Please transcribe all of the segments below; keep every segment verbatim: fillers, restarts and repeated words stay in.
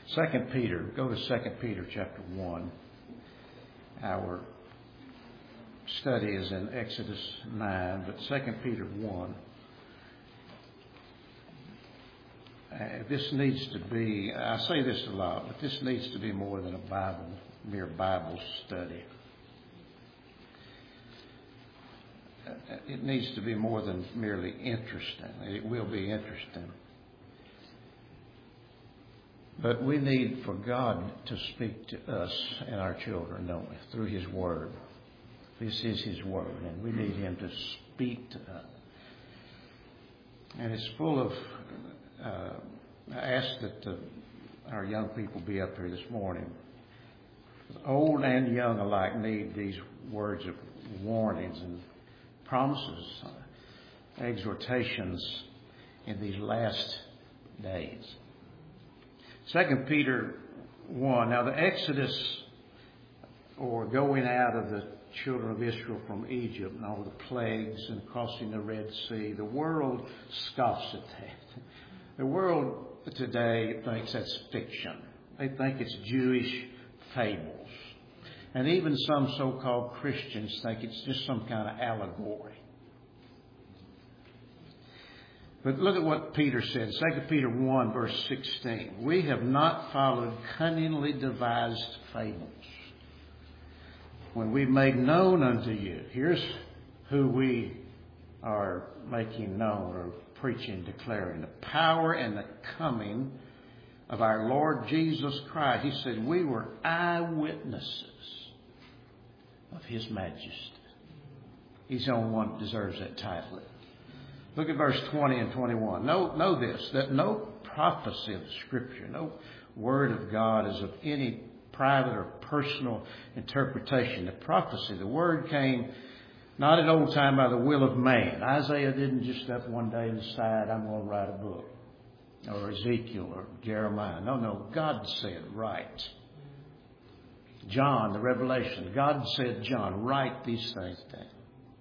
Second Peter, go to Second Peter chapter one. Our study is in Exodus nine, but Second Peter one. Uh, this needs to be, I say this a lot, but this needs to be more than a Bible, mere Bible study. Uh, it needs to be more than merely interesting. It will be interesting. But we need for God to speak to us and our children, don't we? Through His Word. This is His Word, and we need Him to speak to us. And it's full of, uh, I ask that uh, our young people be up here this morning. Old and young alike need these words of warnings and promises, uh, exhortations in these last days. Second Peter one. Now the Exodus, or going out of the children of Israel from Egypt and all the plagues and crossing the Red Sea, the world scoffs at that. The world today thinks that's fiction. They think it's Jewish fables. And even some so-called Christians think it's just some kind of allegory. But look at what Peter said, Second Peter one, verse sixteen. We have not followed cunningly devised fables, when we made known unto you. Here's who we are making known or preaching, declaring. The power and the coming of our Lord Jesus Christ. He said we were eyewitnesses of His majesty. He's the only one that deserves that title. Look at verse twenty and twenty-one. Know, know this, that no prophecy of the Scripture, no word of God is of any private or personal interpretation. The prophecy, the word came not in old time by the will of man. Isaiah didn't just up one day and decide, I'm going to write a book. Or Ezekiel or Jeremiah. No, no, God said, write. John, the Revelation, God said, John, write these things down.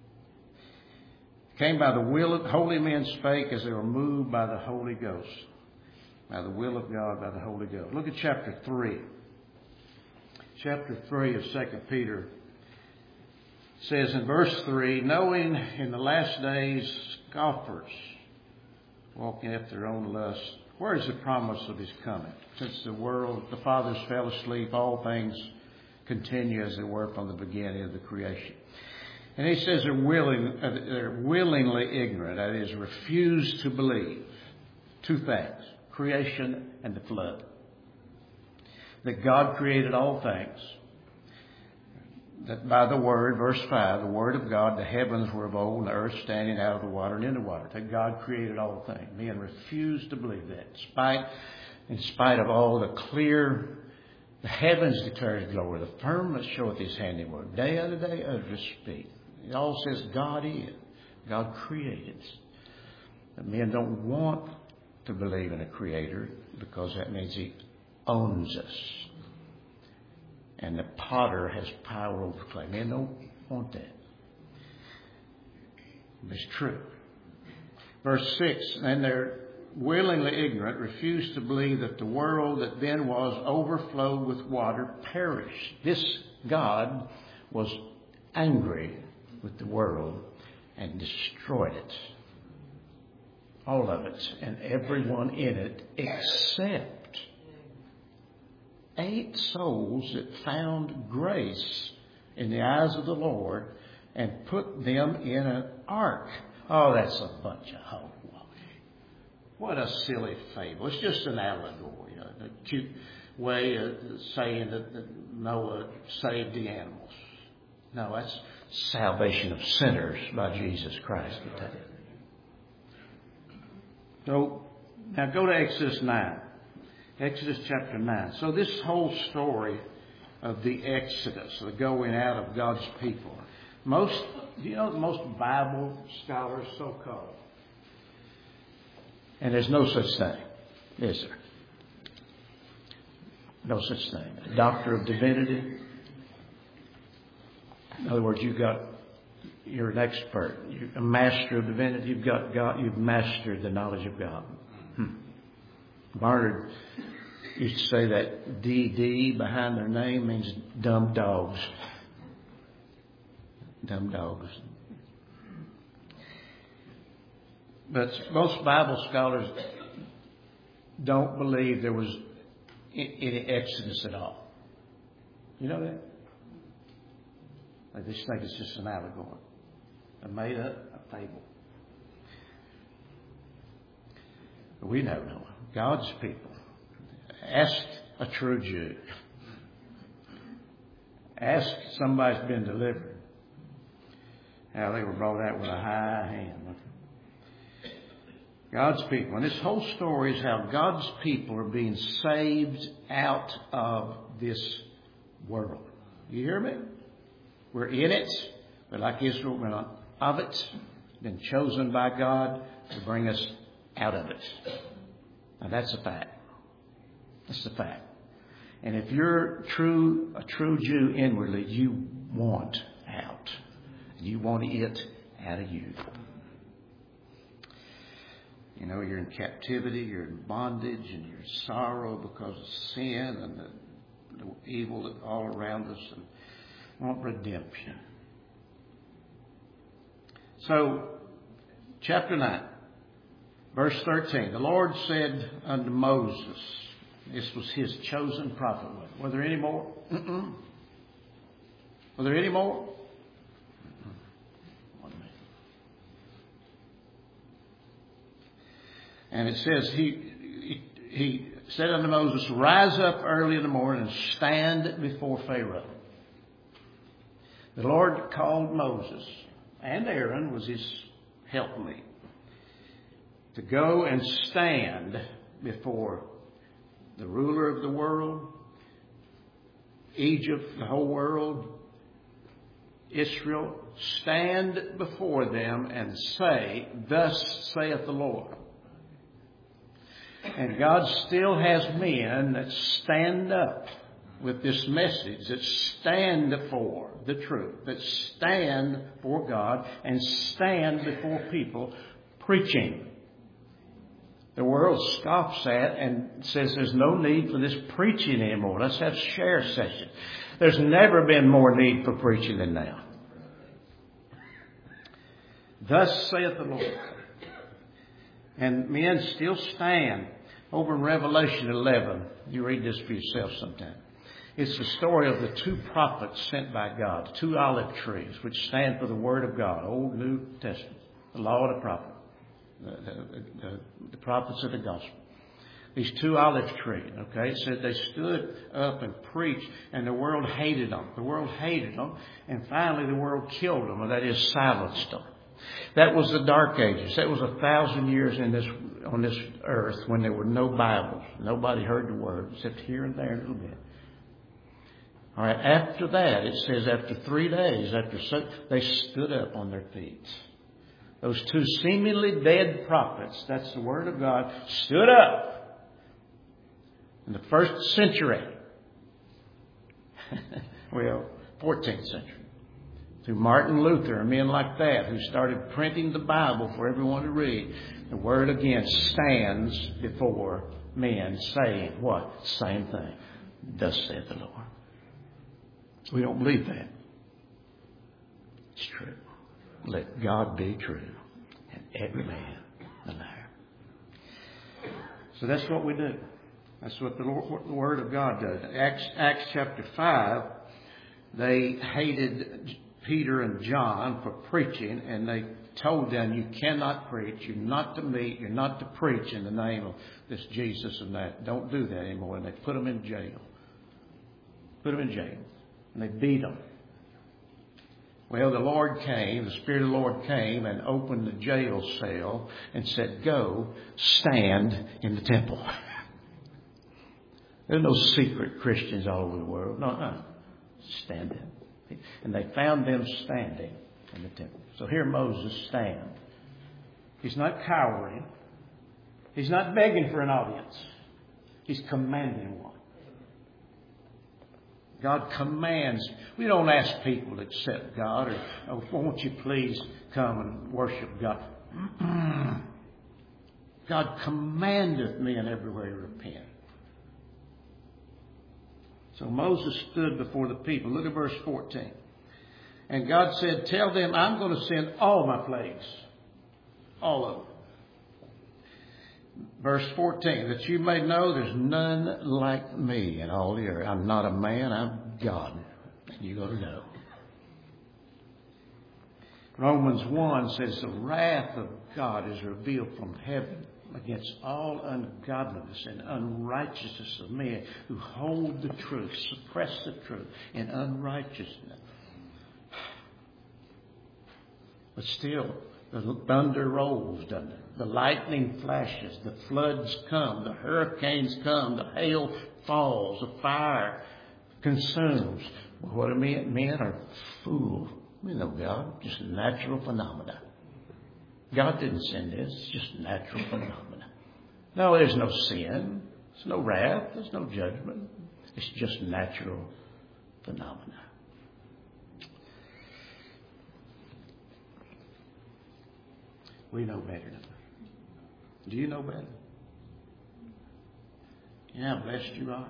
Came by the will of holy men spake as they were moved by the Holy Ghost. By the will of God, by the Holy Ghost. Look at chapter three. Chapter three of Second Peter says in verse three, knowing in the last days scoffers walking after their own lust. Where is the promise of His coming? Since the world, the fathers fell asleep, all things continue as they were from the beginning of the creation. And he says they're willing, they're willingly ignorant. That is, refuse to believe two things: creation and the flood. That God created all things. That by the Word, verse five, the Word of God, the heavens were of old, and the earth standing out of the water and in the water. That God created all things. Men refuse to believe that. In spite, in spite of all the clear, the heavens declare His glory. The firmament showeth His handiwork. Day after day, others speak. It all says God is. God created. But men don't want to believe in a Creator because that means He owns us. And the potter has power over clay. Men don't want that. It's true. Verse six, and they're willingly ignorant, refused to believe that the world that then was overflowed with water perished. This God was angry with the world and destroyed it. All of it and everyone in it except eight souls that found grace in the eyes of the Lord and put them in an ark. Oh, that's a bunch of hogwash. What a silly fable. It's just an allegory, a, a cute way of saying that, that Noah saved the animals. No, that's salvation of sinners by Jesus Christ. So, now go to Exodus nine. Exodus chapter nine. So this whole story of the Exodus, the going out of God's people. Most, do you know that most Bible scholars, so-called, and there's no such thing, is there? No such thing. A doctor of divinity. In other words, you've got, you're an expert. You're a master of divinity. You've got God. You've mastered the knowledge of God. Hmm. Barnard used to say that D D behind their name means dumb dogs. Dumb dogs. But most Bible scholars don't believe there was any Exodus at all. You know that? They just think it's just an allegory, a made up a fable. But we know, no. God's people. Ask a true Jew. Ask somebody who's been delivered how they were brought out with a high hand. God's people. And this whole story is how God's people are being saved out of this world. You hear me? We're in it, but like Israel, we're not of it. Been chosen by God to bring us out of it. Now that's a fact. That's a fact. And if you're true, a true Jew inwardly, you want out. You want it out of you. You know, you're in captivity, you're in bondage, and you're in sorrow because of sin and the, the evil that all around us, and want redemption. So, chapter nine, verse thirteen. The Lord said unto Moses, this was his chosen prophet. Were there any more? Mm-mm. Were there any more? And it says, he, he he said unto Moses, rise up early in the morning and stand before Pharaoh. The Lord called Moses, and Aaron was his helpmate, to go and stand before the ruler of the world, Egypt, the whole world, Israel. Stand before them and say, thus saith the Lord. And God still has men that stand up with this message, that stand for the truth, that stand for God and stand before people preaching. The world scoffs at and says there's no need for this preaching anymore. Let's have share sessions. There's never been more need for preaching than now. Thus saith the Lord. And men still stand. Over in Revelation eleven, you read this for yourself sometime. It's the story of the two prophets sent by God, the two olive trees, which stand for the Word of God, Old, New Testament, the law and the prophet, the, the, the, the prophets of the gospel. These two olive trees, okay, it said they stood up and preached, and the world hated them. The world hated them, and finally the world killed them, or that is silenced them. That was the Dark Ages. That was a thousand years in this on this earth when there were no Bibles. Nobody heard the Word except here and there a little bit. All right. After that, it says after three days, after so, they stood up on their feet. Those two seemingly dead prophets, that's the Word of God, stood up in the first century. Well, fourteenth century. Through Martin Luther and men like that who started printing the Bible for everyone to read. The Word again stands before men saying what? Same thing. Thus saith the Lord. We don't believe that. It's true. Let God be true and every man a liar. So that's what we do. That's what the, Lord, what the Word of God does. Acts, Acts chapter five, they hated Peter and John for preaching, and they told them, you cannot preach, you're not to meet, you're not to preach in the name of this Jesus and that. Don't do that anymore. And they put them in jail. Put them in jail. And they beat them. Well, the Lord came, the Spirit of the Lord came and opened the jail cell and said, go stand in the temple. There's no secret Christians all over the world. No, no. Stand in. And they found them standing in the temple. So here Moses stands. He's not cowering. He's not begging for an audience. He's commanding one. God commands. We don't ask people to accept God or, oh, won't you please come and worship God. God commandeth men everywhere to repent. So Moses stood before the people. Look at verse fourteen. And God said, tell them I'm going to send all my plagues. All of them. Verse fourteen, that you may know there's none like me in all the earth. I'm not a man, I'm God. And you got to know. Romans one says the wrath of God is revealed from heaven against all ungodliness and unrighteousness of men who hold the truth, suppress the truth in unrighteousness. But still, the thunder rolls, doesn't it? The lightning flashes, the floods come, the hurricanes come, the hail falls, the fire consumes. What do men? Men are fools. We know God, just natural phenomena. God didn't send this, it's just natural phenomena. No, there's no sin, there's no wrath, there's no judgment. It's just natural phenomena. We know better. Do you know better? You know how blessed you are?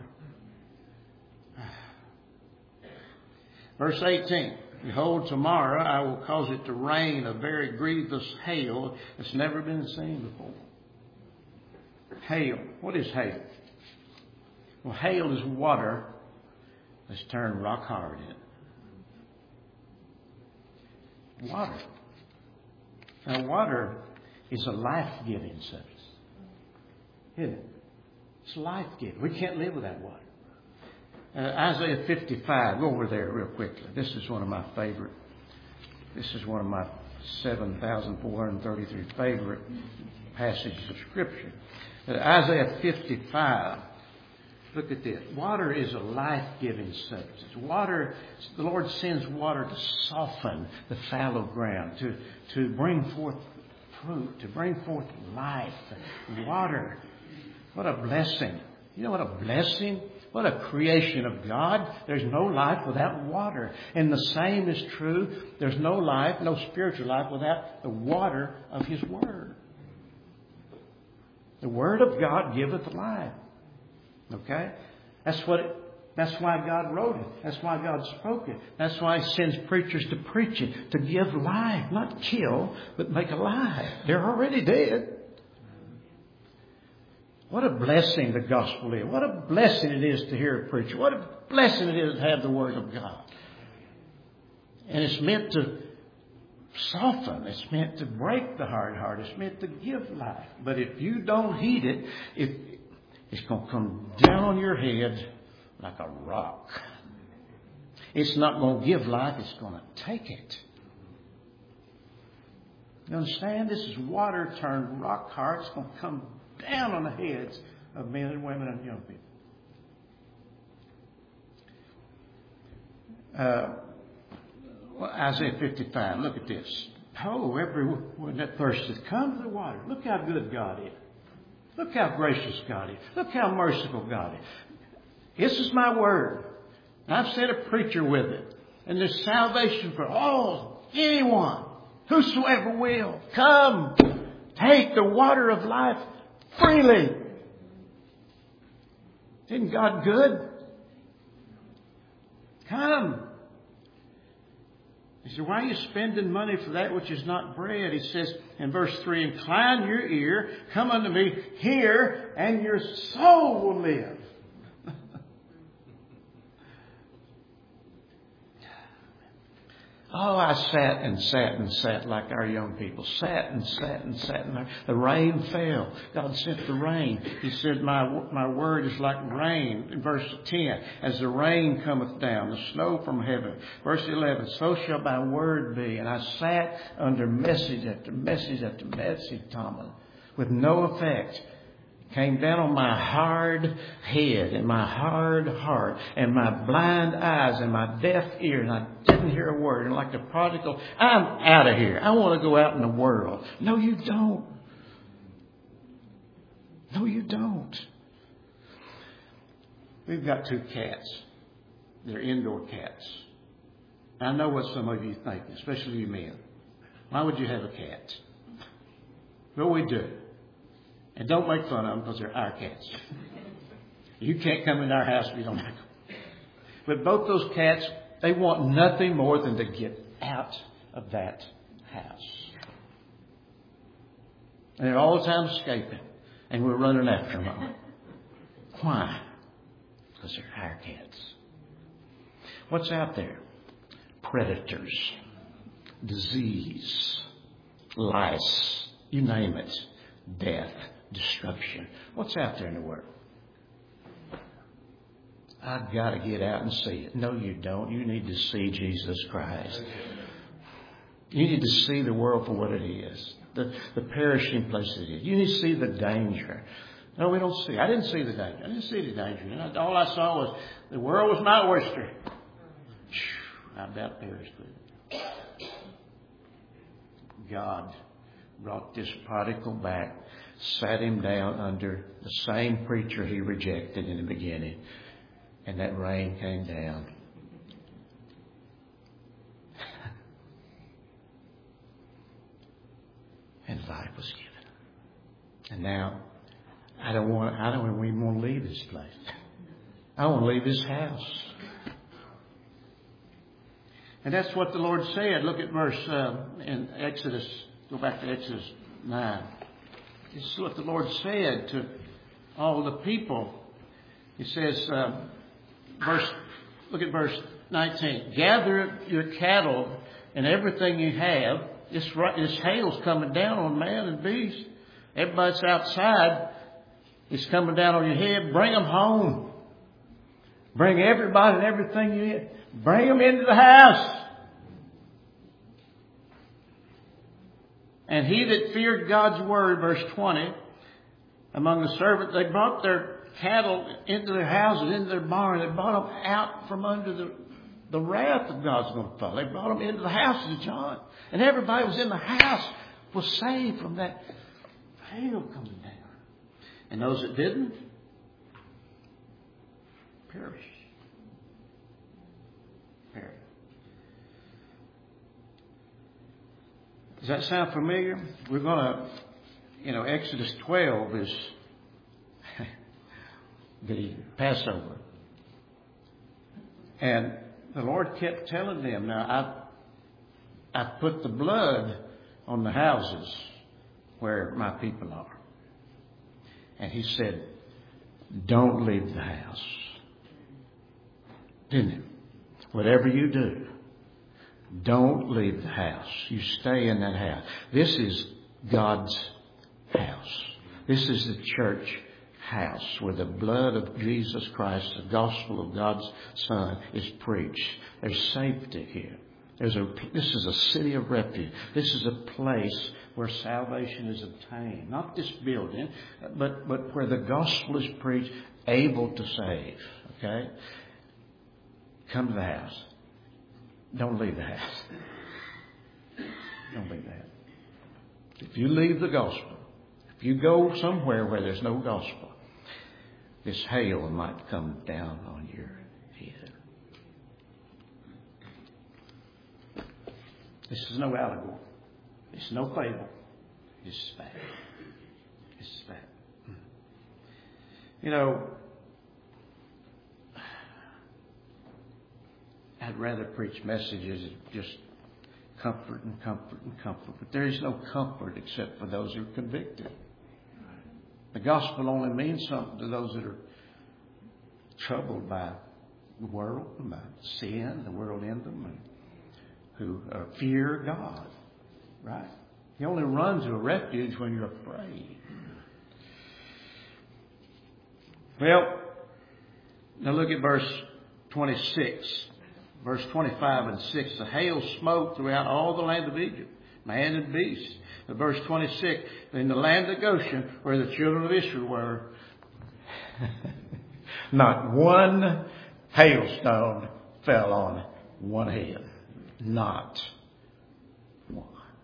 Verse eighteen. Behold, tomorrow I will cause it to rain a very grievous hail that's never been seen before. Hail. What is hail? Well, hail is water that's turned rock hard in. Water. Now, water is a life-giving substance. Isn't it? It's life-giving. We can't live without water. Uh, Isaiah fifty-five. Go over there real quickly. This is one of my favorite. This is one of my seven thousand four hundred thirty-three favorite passages of Scripture. Uh, Isaiah fifty-five. Look at this. Water is a life-giving substance. Water, the Lord sends water to soften the fallow ground, to, to bring forth fruit, to bring forth life. Water. What a blessing. You know what a blessing? What a creation of God. There's no life without water. And the same is true. There's no life, no spiritual life without the water of His Word. The Word of God giveth life. Okay? That's what it, that's why God wrote it. That's why God spoke it. That's why He sends preachers to preach it. To give life. Not kill, but make alive. They're already dead. What a blessing the gospel is. What a blessing it is to hear a preacher. What a blessing it is to have the Word of God. And it's meant to soften. It's meant to break the hard heart. It's meant to give life. But if you don't heed it, it it's going to come down on your head like a rock. It's not going to give life. It's going to take it. You understand? This is water turned rock hard. It's going to come down on the heads of men and women and young people. Uh, well, Isaiah fifty-five, look at this. Oh, everyone that thirsteth, come to the water. Look how good God is. Look how gracious God is. Look how merciful God is. This is my word. I've sent a preacher with it. And there's salvation for all, anyone, whosoever will. Come, take the water of life freely. Isn't God good? Come. He said, why are you spending money for that which is not bread? He says in verse three, incline your ear, come unto me, hear, and your soul will live. Oh, I sat and sat and sat like our young people. Sat and sat and sat. And the rain fell. God sent the rain. He said, my my word is like rain. In verse ten, as the rain cometh down, the snow from heaven. Verse eleven, so shall my word be. And I sat under message after message after message, Thomas, with no effect. Came down on my hard head and my hard heart and my blind eyes and my deaf ear, and I didn't hear a word. And like the prodigal, I'm out of here. I want to go out in the world. No, you don't. No, you don't. We've got two cats. They're indoor cats. I know what some of you think, especially you men. Why would you have a cat? Well, we do. And don't make fun of them because they're our cats. You can't come into our house if you don't like them. But both those cats, they want nothing more than to get out of that house. And they're all the time escaping. And we're running after them. Why? Because they're our cats. What's out there? Predators, disease, lice, you name it, death, destruction. What's out there in the world? I've got to get out and see it. No, you don't. You need to see Jesus Christ. You need to see the world for what it is, the, the perishing place it is. You need to see the danger. No, we don't see. I didn't see the danger. I didn't see the danger. You know, all I saw was the world was my oyster. I about perished with it. God brought this prodigal back, sat him down under the same preacher he rejected in the beginning, and that rain came down. And life was given. And now, I don't want. I don't even want to leave this place. I want to leave this house. And that's what the Lord said. Look at verse uh, in Exodus. Go back to Exodus nine. This is what the Lord said to all the people. He says, uh, verse. Look at verse nineteen. Gather your cattle and everything you have. This, this hail's coming down on man and beast. Everybody's outside. It's coming down on your head. Bring them home. Bring everybody and everything you have. Bring them into the house. And he that feared God's word, verse twenty, among the servants, they brought their cattle into their houses, into their barns. They brought them out from under the, the wrath of God's going to fall. They brought them into the house of John. And everybody was in the house was saved from that hail coming down. And those that didn't, perished. Perished. Does that sound familiar? We're going to, you know, Exodus twelve is the Passover. And the Lord kept telling them, now I, I put the blood on the houses where my people are. And he said, don't leave the house. Didn't he? Whatever you do, don't leave the house. You stay in that house. This is God's house. This is the church house where the blood of Jesus Christ, the gospel of God's Son, is preached. There's safety here. There's a, this is a city of refuge. This is a place where salvation is obtained. Not this building, but, but where the gospel is preached, able to save. Okay? Come to the house. Don't leave the house. Don't leave the house. If you leave the gospel, if you go somewhere where there's no gospel, this hail might come down on your head. This is no allegory. It's no fable. It's fact. It's fact. You know, I'd rather preach messages of just comfort and comfort and comfort. But there is no comfort except for those who are convicted. The gospel only means something to those that are troubled by the world, and by sin, the world in them, and who uh, fear God. Right? You only run to a refuge when you're afraid. Well, now look at verse twenty-six. Verse twenty-five and six. The hail smote throughout all the land of Egypt, man and beast. But verse twenty-six. In the land of Goshen, where the children of Israel were, not one hailstone fell on one head. Not one.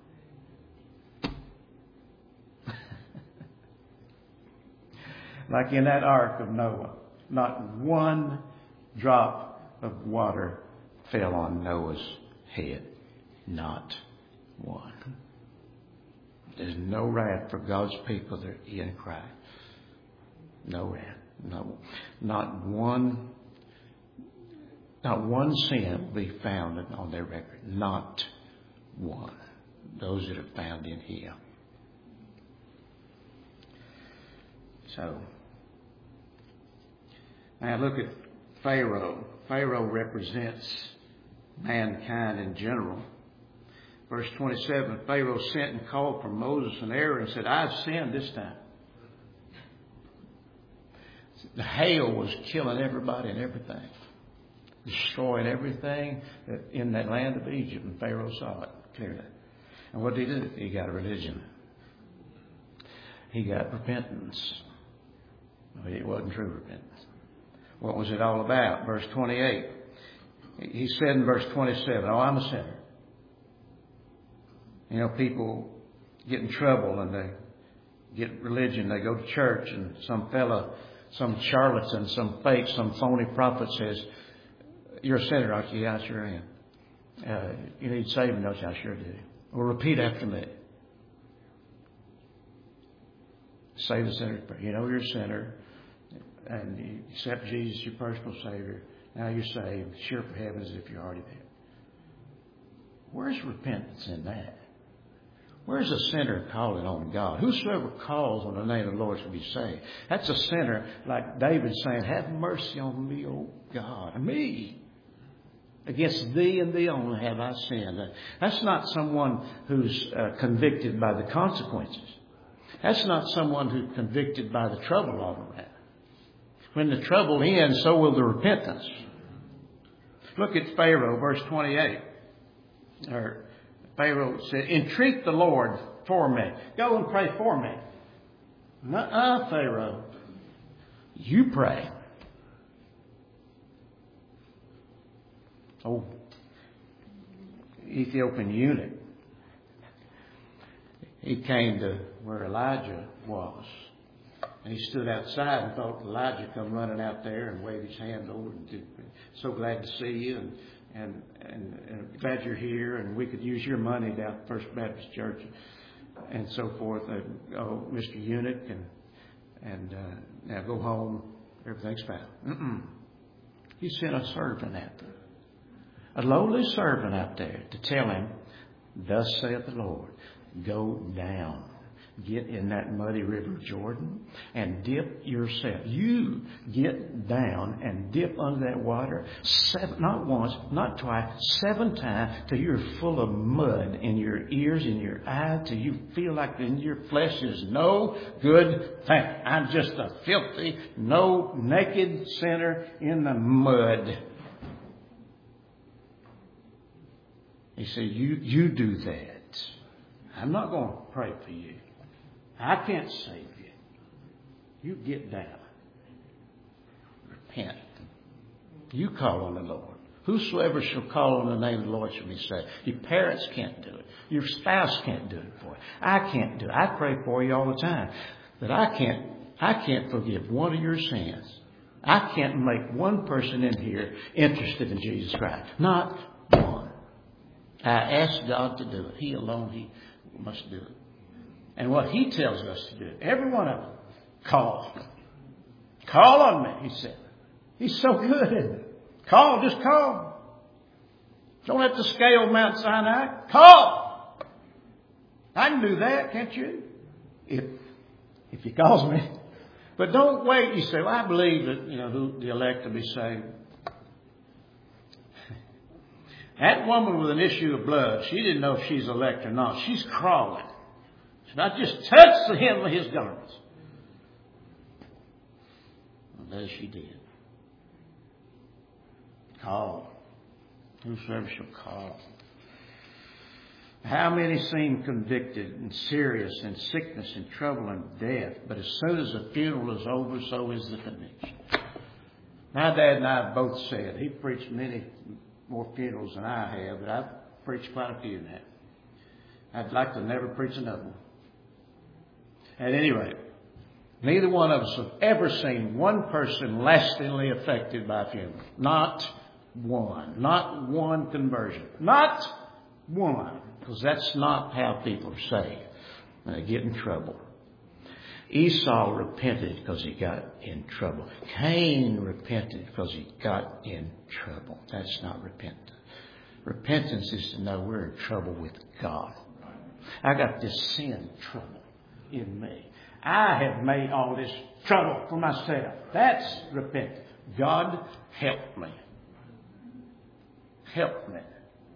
Like in that ark of Noah, not one drop of water fell on Noah's head. Not one. There's no wrath for God's people that are in Christ. No wrath. No. Not one Not one sin will be found on their record. Not one. Those that are found in Him. So, now look at Pharaoh. Pharaoh represents mankind in general. Verse twenty-seven, Pharaoh sent and called for Moses and Aaron and said, I've sinned this time. The hail was killing everybody and everything. Destroying everything in that land of Egypt. And Pharaoh saw it clearly. And what did he do? He got a religion. He got repentance. It wasn't true repentance. What was it all about? Verse twenty-eight. He said in verse twenty-seven, oh, I'm a sinner. You know, people get in trouble and they get religion. They go to church and some fella, some charlatan, some fake, some phony prophet says, you're a sinner, aren't you? Yeah, I sure am. Uh, you need saving, don't you? I sure do. Well, repeat after me. Say the sinner's prayer. You know you're a sinner and you accept Jesus, your personal Savior. Now you're saved. Sure for heaven as if you're already there. Where's repentance in that? Where's a sinner calling on God? Whosoever calls on the name of the Lord shall be saved. That's a sinner like David saying, have mercy on me, O God. Me. Against thee and thee only have I sinned. That's not someone who's uh, convicted by the consequences. That's not someone who's convicted by the trouble all around. When the trouble ends, so will the repentance. Look at Pharaoh, verse twenty-eight. Or Pharaoh said, entreat the Lord for me. Go and pray for me. Nuh-uh, Pharaoh. You pray. Oh, Ethiopian eunuch. He came to where Elijah was. And he stood outside and thought Elijah come running out there and wave his hand over and do, so glad to see you and, and, and, and glad you're here and we could use your money down at First Baptist Church and so forth. And, oh, Mister Eunuch, and, and uh, now go home. Everything's fine. Mm-mm. He sent a servant out there. A lowly servant out there to tell him, thus saith the Lord, go down, get in that muddy river Jordan and dip yourself. You get down and dip under that water seven, not once, not twice, seven times till you're full of mud in your ears, in your eyes, till you feel like in your flesh is no good thing. I'm just a filthy, no naked sinner in the mud. He said, you, you do that. I'm not going to pray for you. I can't save you. You get down. Repent. You call on the Lord. Whosoever shall call on the name of the Lord shall be saved. Your parents can't do it. Your spouse can't do it for you. I can't do it. I pray for you all the time. But I can't, I can't forgive one of your sins. I can't make one person in here interested in Jesus Christ. Not one. I ask God to do it. He alone, He must do it. And what He tells us to do, every one of them, call. Call on me, He said. He's so good, isn't it? Call, just call. Don't have to scale Mount Sinai. Call. I can do that, can't you? If if He calls me. But don't wait. You say, well, I believe that, you know, who the elect will be saved. That woman with an issue of blood, she didn't know if she's elect or not. She's crawling. She not just touched the hem of His garments. Well, that she did. Call. Whosoever shall call. How many seem convicted and serious in sickness and trouble and death, but as soon as the funeral is over, so is the conviction. My dad and I have both said, he preached many more funerals than I have, but I've preached quite a few now. I'd like to never preach another one. At any rate, neither one of us have ever seen one person lastingly affected by a funeral. Not one. Not one conversion. Not one. Because that's not how people are saved when they get in trouble. Esau repented because he got in trouble. Cain repented because he got in trouble. That's not repentance. Repentance is to know we're in trouble with God. I got this sin trouble in me. I have made all this trouble for myself. That's repentance. God, help me. Help me.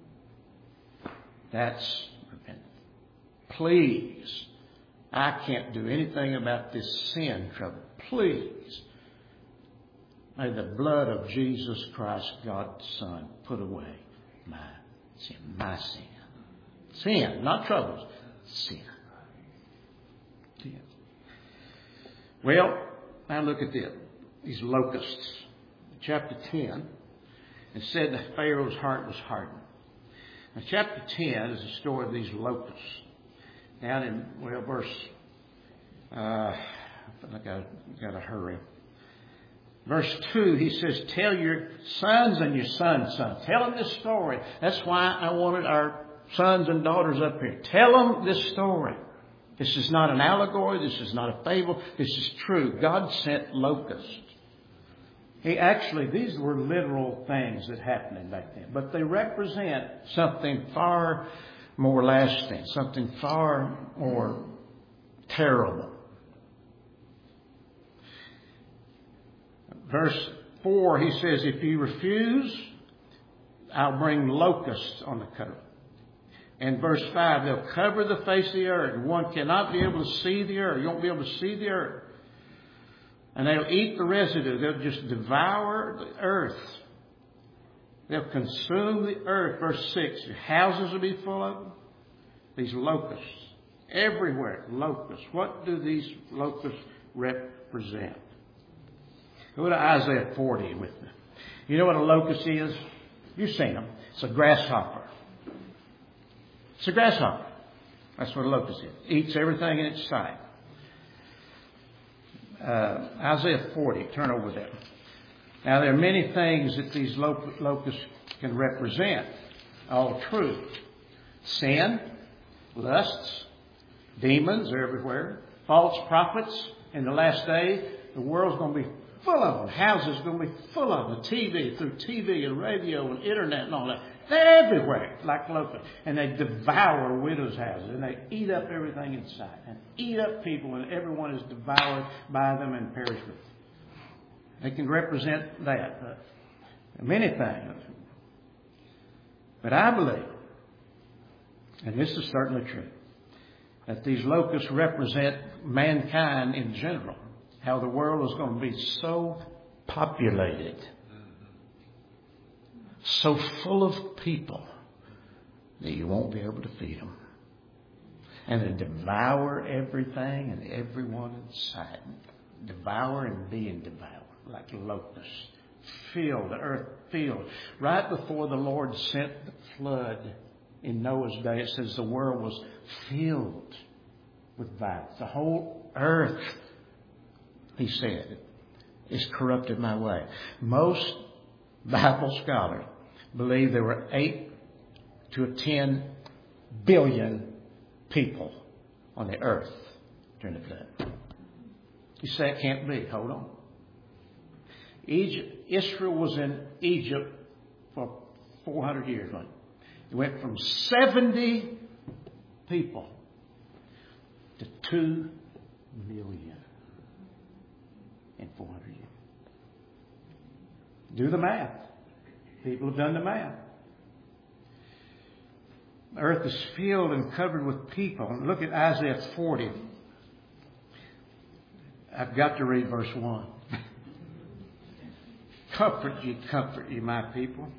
That's repentance. Please. I can't do anything about this sin trouble. Please. May the blood of Jesus Christ, God's Son, put away my sin. My sin. Sin, not troubles. Sin. Sin. Well, now look at this. These locusts. Chapter ten. It said that Pharaoh's heart was hardened. Now, chapter ten is the story of these locusts. Down in, well, verse, uh, I got to hurry. Verse two, he says, tell your sons and your sons' sons. Tell them this story. That's why I wanted our sons and daughters up here. Tell them this story. This is not an allegory. This is not a fable. This is true. God sent locusts. He actually, these were literal things that happened back then. But they represent something far more lasting, something far more terrible. Verse four, he says, if you refuse, I'll bring locusts on the coast. And verse five, they'll cover the face of the earth. And one cannot be able to see the earth. You won't be able to see the earth. And they'll eat the residue. They'll just devour the earth. They'll consume the earth. Verse six, your houses will be full of them. These locusts. Everywhere, locusts. What do these locusts represent? Go to Isaiah forty with me. You know what a locust is? You've seen them. It's a grasshopper. It's a grasshopper. That's what a locust is. Eats everything in its sight. Uh, Isaiah forty. Turn over there. Now, there are many things that these locusts can represent. All true. Sin, lusts, demons are everywhere, false prophets. In the last day, the world's going to be full of them. Houses are going to be full of them. T V, through T V and radio and internet and all that. They're everywhere, like locusts. And they devour widows' houses. And they eat up everything in sight. And eat up people. And everyone is devoured by them and perish with them. They can represent that. Uh, many things. But I believe, and this is certainly true, that these locusts represent mankind in general. How the world is going to be so populated, so full of people, that you won't be able to feed them. And they devour everything and everyone in sight. Devour and being devoured like locusts. Filled, the earth filled. Right before the Lord sent the flood in Noah's day, it says the world was filled with violence. The whole earth, he said, is corrupted my way. Most Bible scholars believe there were eight to ten billion people on the earth during the flood. You say it can't be. Hold on. Egypt, Israel was in Egypt for four hundred years. Right? It went from seventy people to two million in four hundred years. Do the math. People have done the math. The earth is filled and covered with people. And look at Isaiah forty. I've got to read verse one. Comfort ye, comfort ye, my people.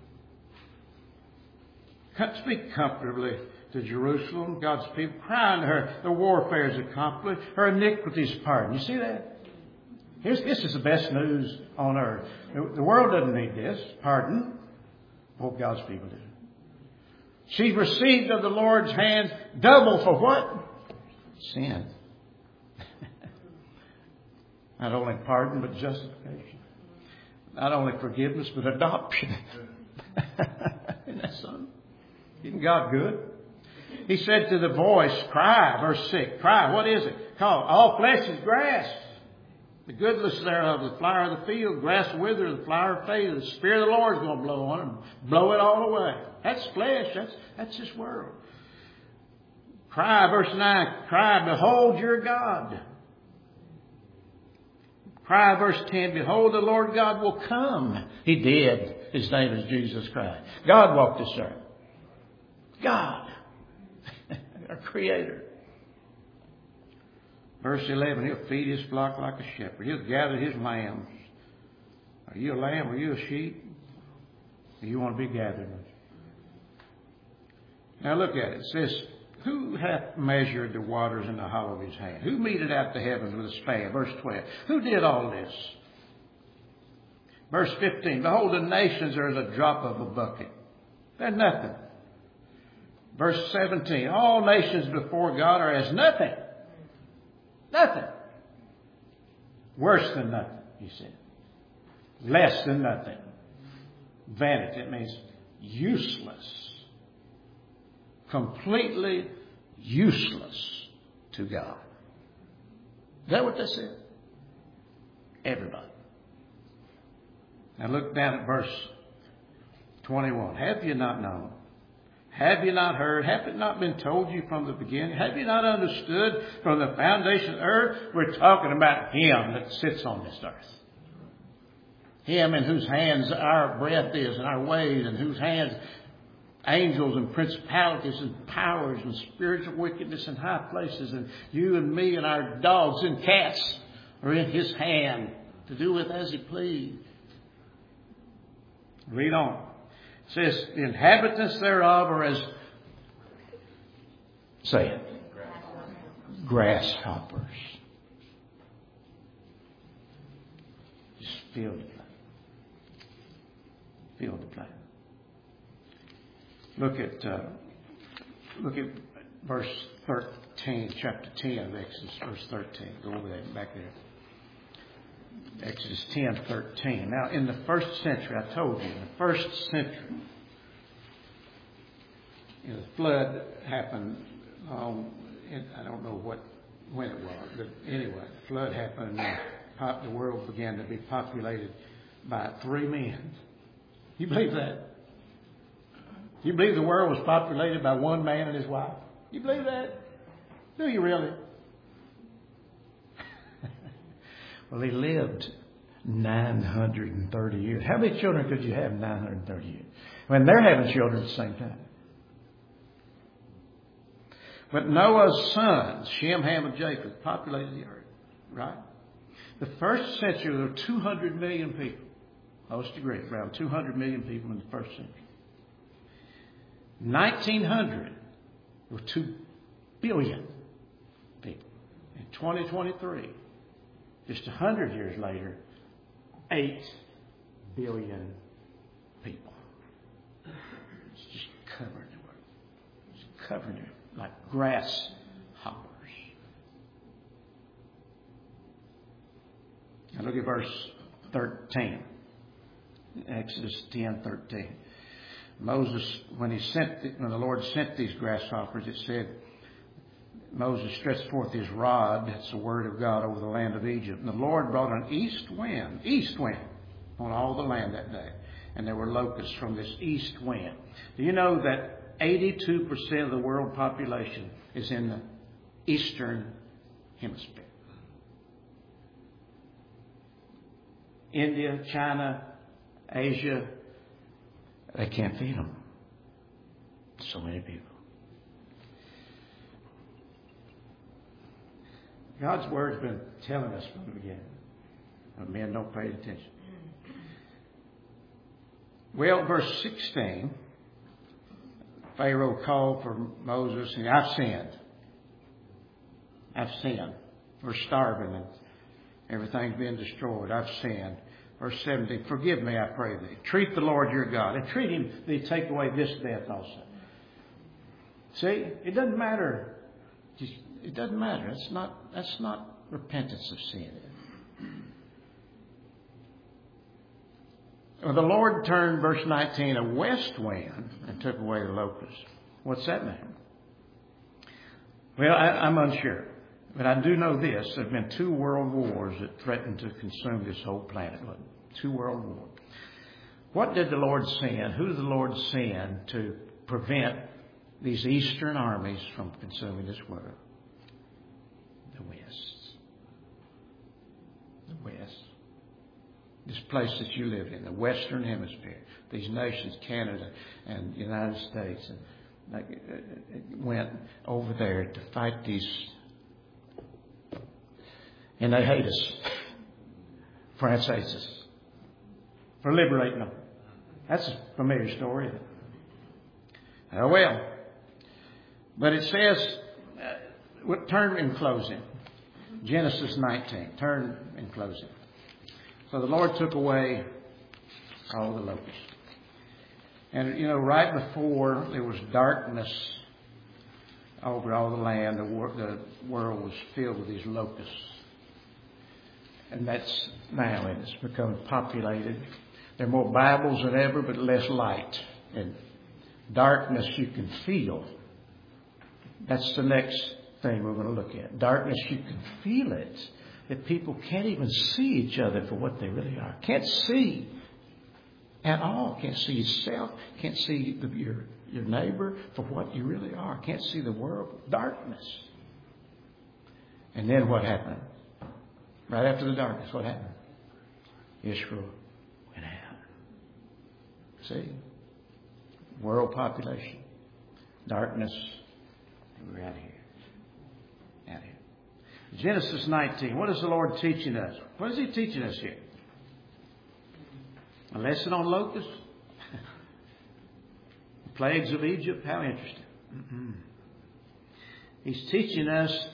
Speak comfortably to Jerusalem, God's people. Cry unto her, the warfare is accomplished, her iniquities pardoned. You see that? Here's, this is the best news on earth. The world doesn't need this. Pardon. Oh, God's people do. She received of the Lord's hand double for what? Sin. Not only pardon, but justification. Not only forgiveness, but adoption. Isn't that something? Isn't God good? He said to the voice, cry, verse six, cry. What is it? Call all flesh is grass. The goodness thereof, the flower of the field, grass wither, the flower fade. The Spirit of the Lord is going to blow on it and blow it all away. That's flesh. That's, that's this world. Cry, verse nine, cry, behold your God. Cry, verse ten, behold the Lord God will come. He did. His name is Jesus Christ. God walked this earth. God, our Creator. Verse eleven, He'll feed His flock like a shepherd. He'll gather His lambs. Are you a lamb? Are you a sheep? Or you want to be gathered? Now look at it. It says, who hath measured the waters in the hollow of His hand? Who meted out the heavens with a span? Verse twelve. Who did all this? Verse fifteen. Behold, the nations are as a drop of a bucket. They're nothing. Verse seventeen. All nations before God are as nothing. Nothing. Worse than nothing, he said. Less than nothing. Vanity. It means useless. Completely useless to God. Is that what they said? Everybody. Now look down at verse twenty-one. Have you not known? Have you not heard? Have it not been told you from the beginning? Have you not understood from the foundation of the earth? We're talking about Him that sits on this earth. Him in whose hands our breath is and our ways, and whose hands angels and principalities and powers and spiritual wickedness in high places, and you and me and our dogs and cats are in His hand to do with as He please. Read on. It says, the inhabitants thereof are as, say it, grasshoppers. Just feel the planet. Feel the planet. Look at uh, look at verse thirteen, chapter ten of Exodus, verse thirteen. Go over there, back there. Exodus ten, thirteen. Now, in the first century, I told you, in the first century, you know, the flood happened. Um, in, I don't know what when it was, but anyway, the flood happened, and pop, the world began to be populated by three men. You believe that? You believe the world was populated by one man and his wife? You believe that? Do you really? Well, he lived nine hundred thirty years. How many children could you have in nine hundred thirty years? When they're having children at the same time. But Noah's sons, Shem, Ham, and Japheth, populated the earth. Right? The first century, there were two hundred million people. Most agree, around two hundred million people in the first century. nineteen hundred, there were two billion people. In twenty twenty-three, just one hundred years later, eight billion people. It's just covering the world. It's covering it like grasshoppers. Now look at verse thirteen. Exodus ten, thirteen. Moses, when he sent, the, when the Lord sent these grasshoppers, it said, Moses stretched forth his rod, that's the word of God, over the land of Egypt. And the Lord brought an east wind, east wind, on all the land that day. And there were locusts from this east wind. Do you know that eighty-two percent of the world population is in the eastern hemisphere? India, China, Asia, they can't feed them. So many people. God's Word's been telling us from the beginning. But men don't pay attention. Well, verse sixteen, Pharaoh called for Moses and I've sinned. I've sinned. We're starving and everything's being destroyed. I've sinned. Verse seventeen, forgive me, I pray thee. Treat the Lord your God. And treat Him that He take away this death also. See, it doesn't matter. It doesn't matter. It's not, that's not repentance of sin. Well, the Lord turned, verse nineteen, a west wind and took away the locusts. What's that mean? Well, I, I'm unsure. But I do know this. There have been two world wars that threatened to consume this whole planet. Two world wars. What did the Lord send? Who did the Lord send to prevent these eastern armies from consuming this world? The West. The West. This place that you live in, the Western Hemisphere. These nations, Canada and the United States, and they went over there to fight these. And they hate us. France hates us for liberating them. That's a familiar story, isn't it? Oh, well. But it says, uh, turn in closing. Genesis nineteen. Turn in closing. So the Lord took away all the locusts. And, you know, right before there was darkness over all the land, the, wor- the world was filled with these locusts. And that's now, and it's become populated. There are more Bibles than ever, but less light. And darkness you can feel. That's the next thing we're going to look at. Darkness, you can feel it. That people can't even see each other for what they really are. Can't see at all. Can't see yourself. Can't see the, your, your neighbor for what you really are. Can't see the world. Darkness. And then what happened? Right after the darkness, what happened? Israel went out. See? World population. Darkness. We're out of here. Out of here. Genesis nineteen. What is the Lord teaching us? What is He teaching us here? A lesson on locusts? The plagues of Egypt? How interesting. Mm-mm. He's teaching us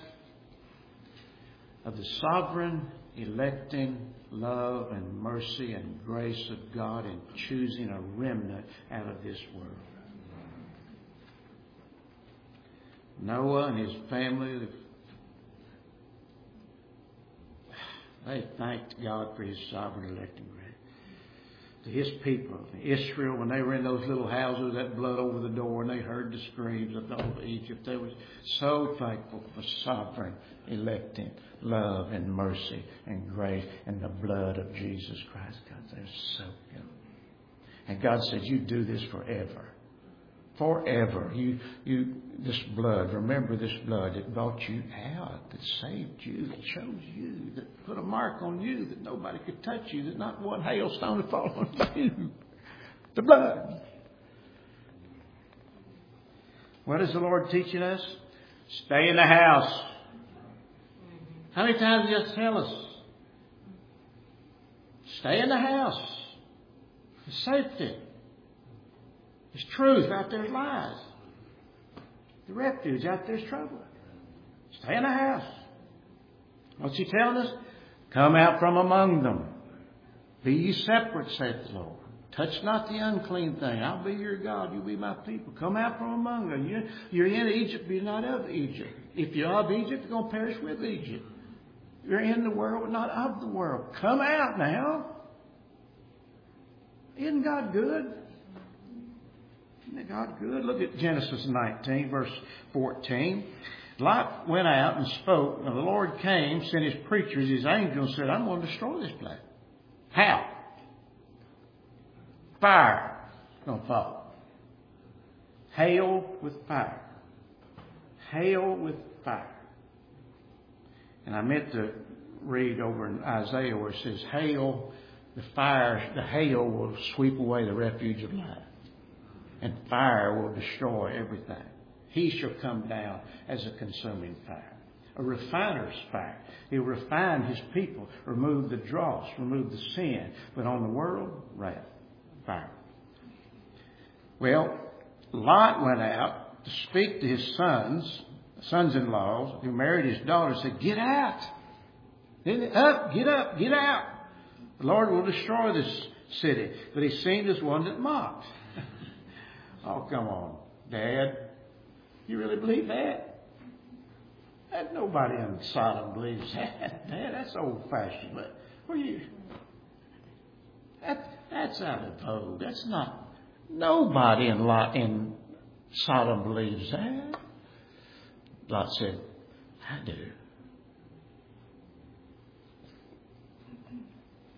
of the sovereign, electing love and mercy and grace of God in choosing a remnant out of this world. Noah and his family, they thanked God for His sovereign electing grace. To His people, Israel, when they were in those little houses, that blood over the door, and they heard the screams of the whole Egypt, they were so thankful for sovereign electing love and mercy and grace and the blood of Jesus Christ. God, they're so good. And God said, you do this forever. Forever. You, you, this blood, remember this blood that brought you out, that saved you, that chose you, that put a mark on you, that nobody could touch you, that not one hailstone would fall on you. The blood. What is the Lord teaching us? Stay in the house. How many times does He tell us? Stay in the house. It's safety. There's truth, out there's lies. The refuge, out there's trouble. Stay in the house. What's He telling us? Come out from among them. Be ye separate, saith the Lord. Touch not the unclean thing. I'll be your God. You be my people. Come out from among them. You're, you're in Egypt, be not of Egypt. If you're of Egypt, you're going to perish with Egypt. You're in the world, but not of the world. Come out now. Isn't God good? Isn't God good? Look at Genesis nineteen, verse fourteen. Lot went out and spoke, and the Lord came, sent His preachers, His angels, and said, I'm going to destroy this place. How? Fire is going to fall. Hail with fire. Hail with fire. And I meant to read over in Isaiah where it says, hail, the fire, the hail will sweep away the refuge of life. And fire will destroy everything. He shall come down as a consuming fire. A refiner's fire. He'll refine His people, remove the dross, remove the sin. But on the world, wrath, fire. Well, Lot went out to speak to his sons, sons-in-laws, who married his daughter, said, get out. Up, get up, get out. The Lord will destroy this city. But he seemed as one that mocked. Oh, come on, Dad. You really believe that? That nobody in Sodom believes that. Dad, that's old-fashioned. But where you? That, that's out of vogue. That's not. Nobody in Lot in Sodom believes that. Lot said, I do.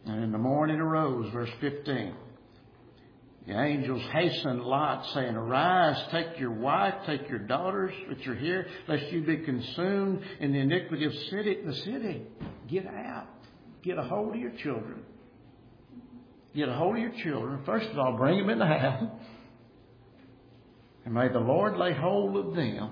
And in the morning arose, verse fifteen. The angels hastened Lot, saying, Arise, take your wife, take your daughters which are here, lest you be consumed in the iniquity of city, the city. Get out. Get a hold of your children. Get a hold of your children. First of all, bring them in the house. And may the Lord lay hold of them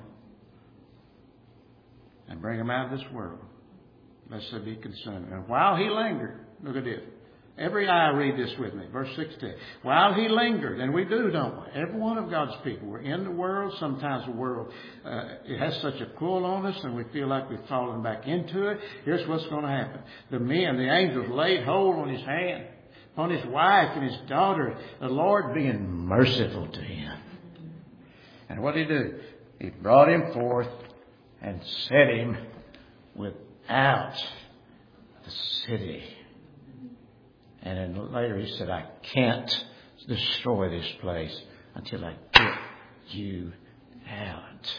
and bring them out of this world, lest they be consumed. And while he lingered, look at this. Every eye read this with me. Verse sixteen. While he lingered, and we do, don't we? Every one of God's people. We're in the world. Sometimes the world, uh, it has such a pull on us and we feel like we've fallen back into it. Here's what's going to happen. The men, the angels laid hold on his hand, on his wife and his daughter, the Lord being merciful to him. And what did he do? He brought him forth and set him without the city. And then later he said, I can't destroy this place until I get you out.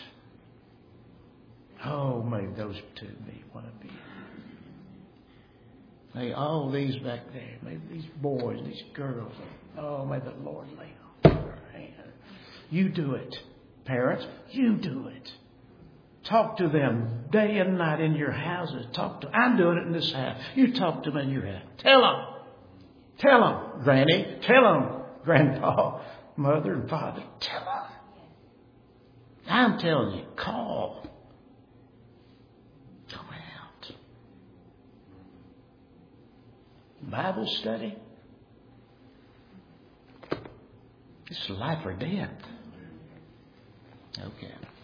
Oh, may those two be one of you. May all these back there, may these boys, these girls, oh, may the Lord lay on their hand. You do it, parents. You do it. Talk to them day and night in your houses. Talk to. I'm doing it in this house. You talk to them in your house. Tell them. Tell them, Granny. Tell them, Grandpa, Mother, and Father. Tell them. I'm telling you, call. Go out. Bible study. It's life or death. Okay.